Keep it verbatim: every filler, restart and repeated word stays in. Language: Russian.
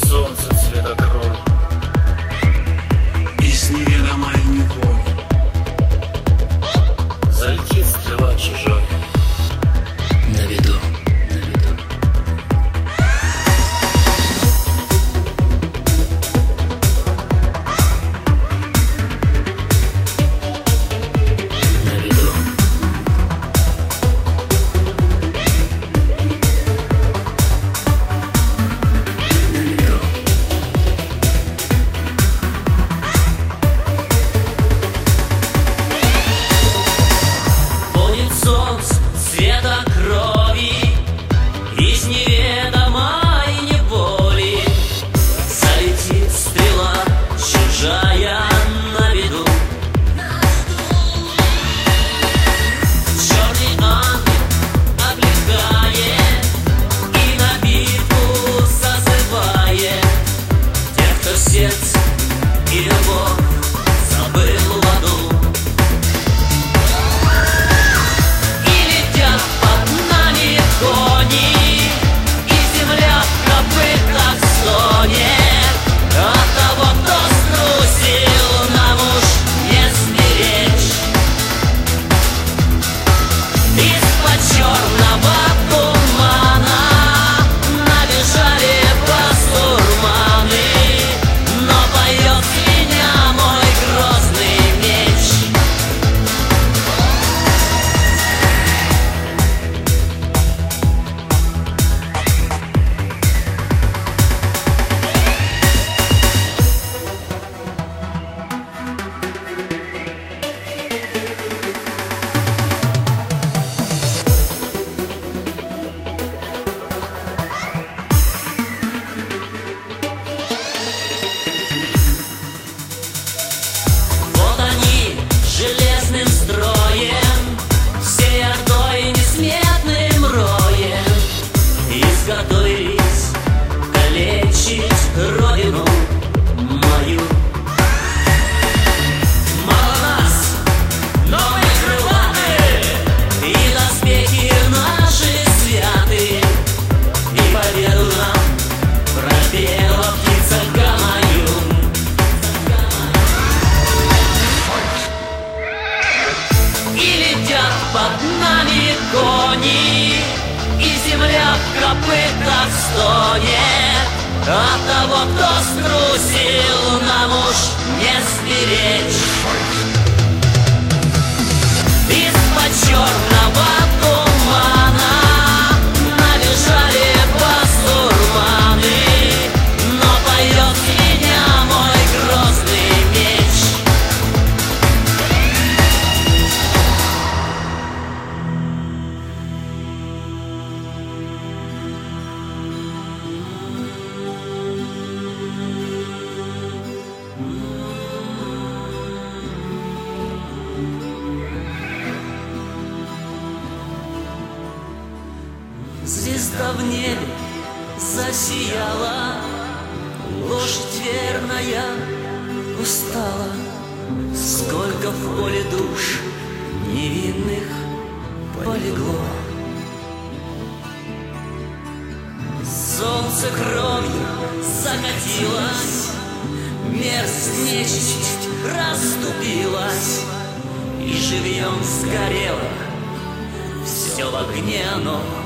солнце цвета крови из неведомой неволи. Залетит стрела чужой на виду, на виду. На виду. Солнце цвета крови из неведомой неволи. Залетит стрела чужая на виду. Черный ангел облегает и на битву созывает тех, кто сердце и любовь забыл в аду. Изготовились калечить родину мою. Мало нас, но мы крылаты, и доспехи наши святы, и победу нам пропела птица Гамаюн. И летят под нами кони, и земля в копытах стонет от того, кто струсил, нам уж не сберечь. Из-под черного тумана набежали басурманы, но поет меня мой грозный меч. Звезда в небе засияла, лошадь верная устала. Сколько в поле душ невинных полегло. Солнце кровью закатилось, мерзость нечисть расступилась, и живьем сгорело все в огне оно.